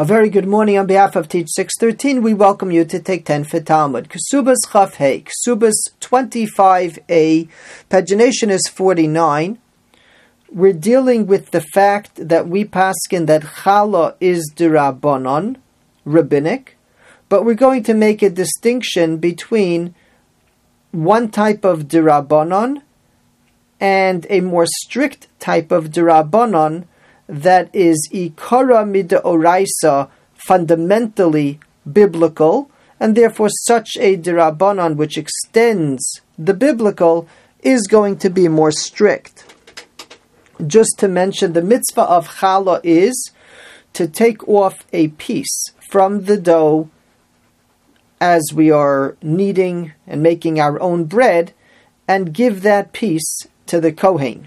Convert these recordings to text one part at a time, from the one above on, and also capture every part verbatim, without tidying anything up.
A very good morning on behalf of Teach six thirteen. We welcome you to take ten for Talmud. Kesubas Chaf Hey, Kesubas twenty-five A, pagination is forty-nine. We're dealing with the fact that we paskin that challah is d'Rabbanan, rabbinic, but we're going to make a distinction between one type of d'Rabbanan and a more strict type of d'Rabbanan that is ikara mid'oraisa, fundamentally biblical, and therefore such a d'Rabbanan which extends the biblical is going to be more strict. Just to mention, the mitzvah of challah is to take off a piece from the dough as we are kneading and making our own bread and give that piece to the Kohen.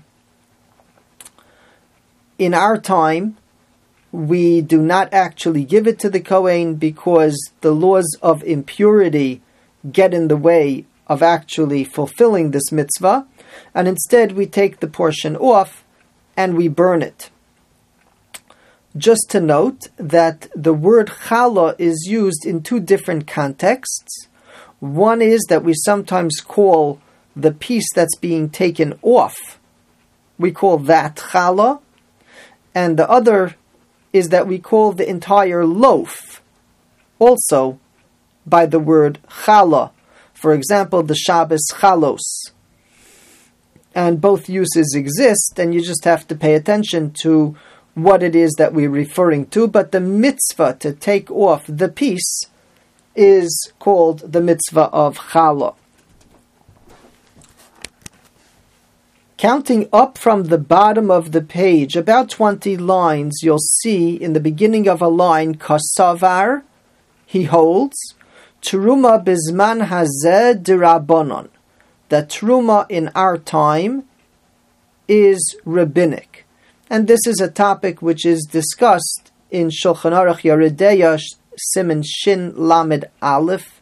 In our time, we do not actually give it to the Kohen because the laws of impurity get in the way of actually fulfilling this mitzvah, and instead we take the portion off and we burn it. Just to note that the word challah is used in two different contexts. One is that we sometimes call the piece that's being taken off, we call that challah, and the other is that we call the entire loaf also by the word challah. For example, the Shabbos chalos. And both uses exist, and you just have to pay attention to what it is that we're referring to. But the mitzvah to take off the piece is called the mitzvah of challah. Counting up from the bottom of the page, about twenty lines, you'll see in the beginning of a line, kasavar, he holds, Truma bizman hazeh d'Rabbanan, that Truma in our time is rabbinic. And this is a topic which is discussed in Shulchan Aruch Yoreh Deah, Siman Shin Lamed Aleph,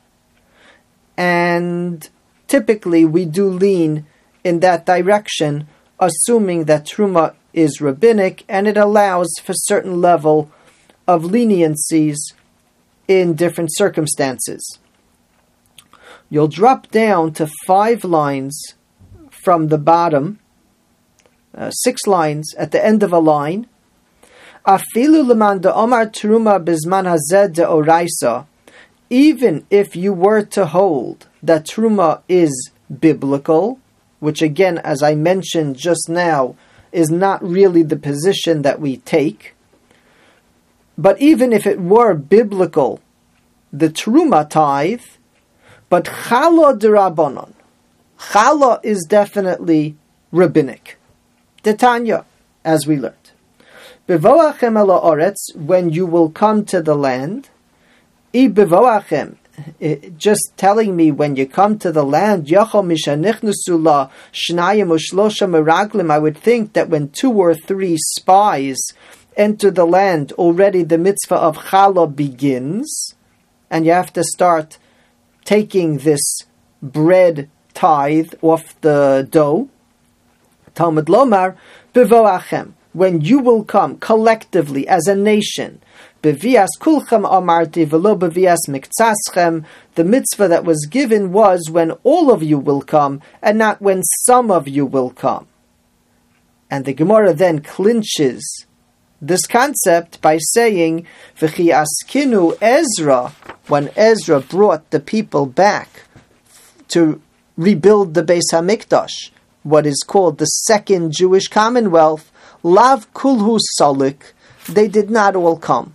and typically we do lean in that direction, assuming that Truma is rabbinic, and it allows for certain level of leniencies in different circumstances. You'll drop down to five lines from the bottom, uh, six lines at the end of a line. Afilu leman de'omar Truma bizman hazeh de'oraisa, even if you were to hold that Truma is biblical, which again, as I mentioned just now, is not really the position that we take. But even if it were biblical, the Truma tithe, but challah d'Rabbanan, challah is definitely rabbinic. Tanya, as we learned. Bevoachem el haaretz, when you will come to the land, I bevoachem, just telling me when you come to the land, I would think that when two or three spies enter the land, already the mitzvah of challah begins, and you have to start taking this bread tithe off the dough. Talmud Lomar, bevoachem, when you will come collectively as a nation, bevias kulchem amarti velo bevias miktzaschem, the mitzvah that was given was when all of you will come, and not when some of you will come. And the Gemara then clinches this concept by saying, V'chi askinu Ezra, when Ezra brought the people back to rebuild the Beis HaMikdash, what is called the second Jewish Commonwealth, Lav kulhu salik, they did not all come.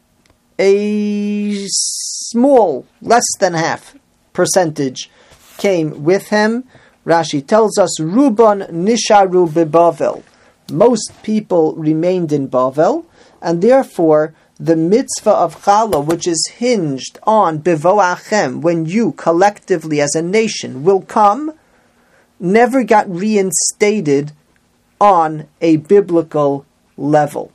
A small, less than half percentage came with him. Rashi tells us, Ruban nisharu beBavel. Most people remained in Bavel, and therefore the mitzvah of challah, which is hinged on bevoachem, when you collectively as a nation will come, never got reinstated on a biblical level.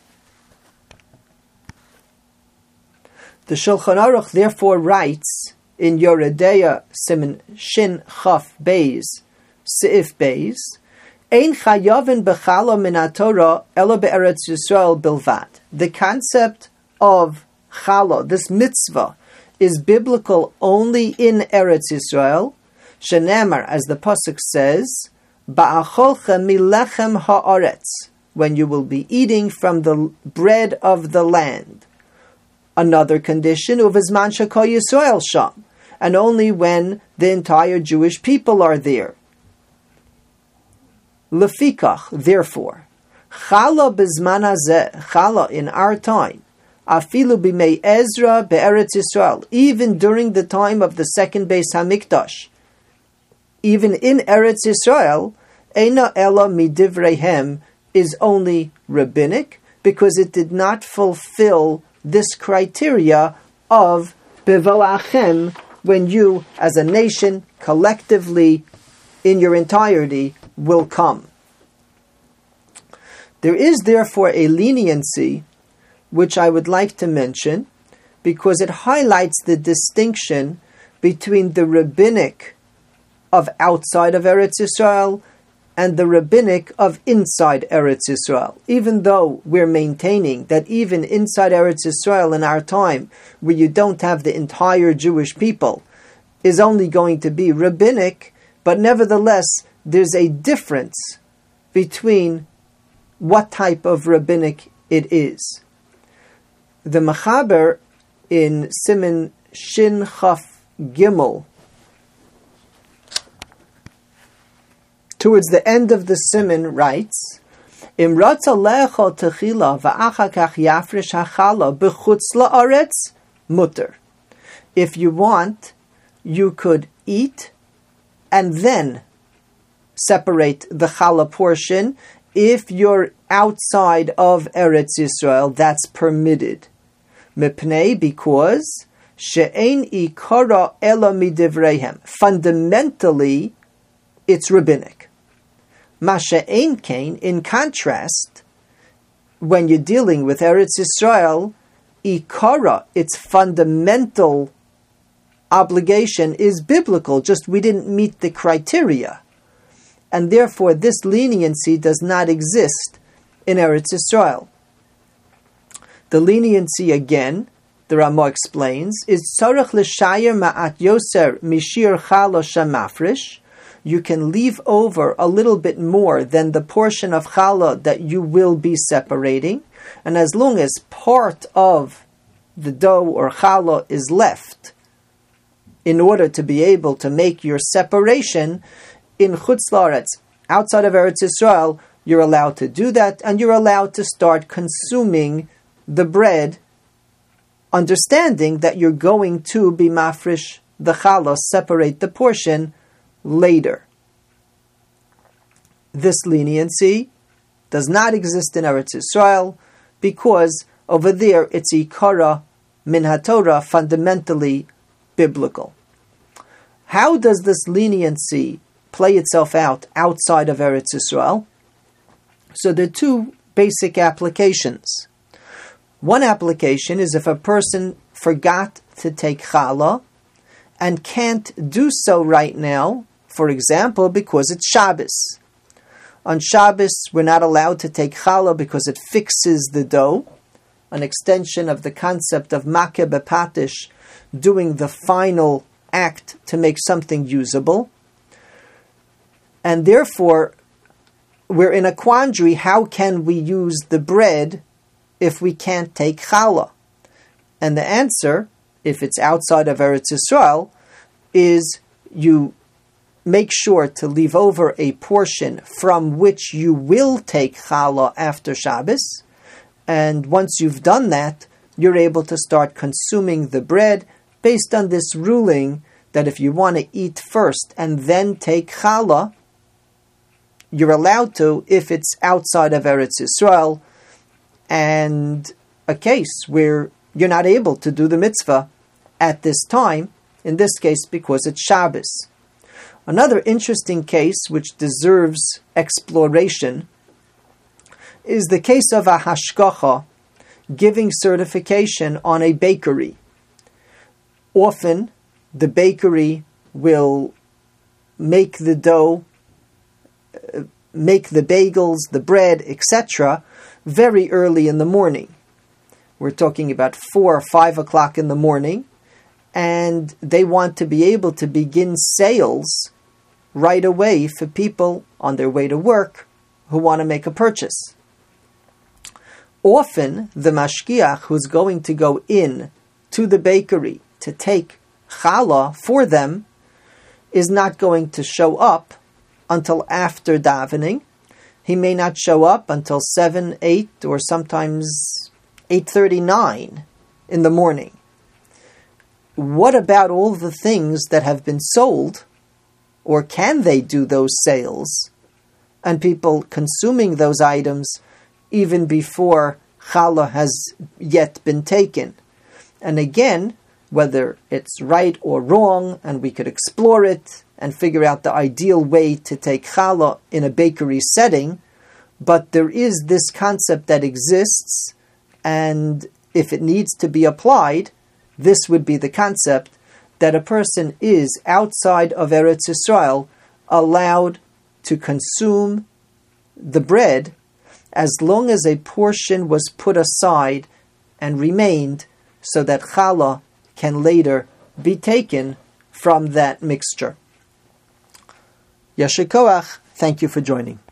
The Shulchan Aruch therefore writes in Yoreh Deah Siman Shin Chaf Beis Seif Beis, Ein chayavin b'challah min haTorah elo be'eretz Yisrael bilvad. The concept of challah, this mitzvah, is biblical only in Eretz Yisrael, shenemar, as the pasuk says, ba'acholcha milechem ha'aretz, when you will be eating from the bread of the land. Another condition, uvizman shekol Yisrael sham, and only when the entire Jewish people are there. Lefikach, therefore, challah bizman hazeh, challah in our time, afilu b'mei Ezra be'eretz Yisrael, even during the time of the second Beis Hamikdash, even in Eretz Yisrael, eina ela midivreihem, is only rabbinic, because it did not fulfill this criteria of bevoachem, when you, as a nation, collectively, in your entirety, will come. There is therefore a leniency which I would like to mention, because it highlights the distinction between the rabbinic of outside of Eretz Yisrael and the rabbinic of inside Eretz Yisrael. Even though we're maintaining that even inside Eretz Yisrael in our time, where you don't have the entire Jewish people, is only going to be rabbinic, but nevertheless, there's a difference between what type of rabbinic it is. The Mechaber in Siman Shin Chaf Gimel, towards the end of the Siman, writes, Im ratza le'echol techila va'achar kach yafresh hachala b'chutz la'aretz mutter. If you want, you could eat and then separate the challah portion. If you're outside of Eretz Yisrael, that's permitted. Mipnei, because she'ein ikara ela midivreihem. Fundamentally, it's rabbinic. Masha ein kain, in contrast, when you're dealing with Eretz Yisrael, ikara, its fundamental obligation is biblical, just we didn't meet the criteria. And therefore this leniency does not exist in Eretz Yisrael. The leniency, again, the Ramah explains, is tzarech l'shayer ma'at yoser mishir challah shamafrish. You can leave over a little bit more than the portion of challah that you will be separating, and as long as part of the dough or challah is left, in order to be able to make your separation in Chutz La'aretz, outside of Eretz Yisrael, you're allowed to do that, and you're allowed to start consuming the bread, understanding that you're going to be mafresh the challah, separate the portion, later. This leniency does not exist in Eretz Yisrael, because over there it's ikara min haTorah, fundamentally biblical. How does this leniency play itself out outside of Eretz Yisrael? So there are two basic applications. One application is if a person forgot to take challah and can't do so right now, for example, because it's Shabbos. On Shabbos, we're not allowed to take challah because it fixes the dough, an extension of the concept of makeh bepatish, doing the final act to make something usable. And therefore, we're in a quandary. How can we use the bread if we can't take challah? And the answer, if it's outside of Eretz Yisrael, is you make sure to leave over a portion from which you will take challah after Shabbos. And once you've done that, you're able to start consuming the bread based on this ruling that if you want to eat first and then take challah, you're allowed to if it's outside of Eretz Yisrael, and a case where you're not able to do the mitzvah at this time, in this case because it's Shabbos. Another interesting case which deserves exploration is the case of a hashgacha giving certification on a bakery. Often, the bakery will make the dough, uh, make the bagels, the bread, et cetera, very early in the morning. we're talking about four or five o'clock in the morning, and they want to be able to begin sales right away for people on their way to work who want to make a purchase. Often, the mashkiach who's going to go in to the bakery to take challah for them is not going to show up until after davening. He may not show up until seven, eight, or sometimes eight thirty-nine in the morning. What about all the things that have been sold, or can they do those sales, and people consuming those items even before challah has yet been taken? And again, whether it's right or wrong, and we could explore it and figure out the ideal way to take challah in a bakery setting, but there is this concept that exists, and if it needs to be applied, this would be the concept that a person is outside of Eretz Yisrael allowed to consume the bread as long as a portion was put aside and remained so that challah can later be taken from that mixture. Yasher Koach, thank you for joining.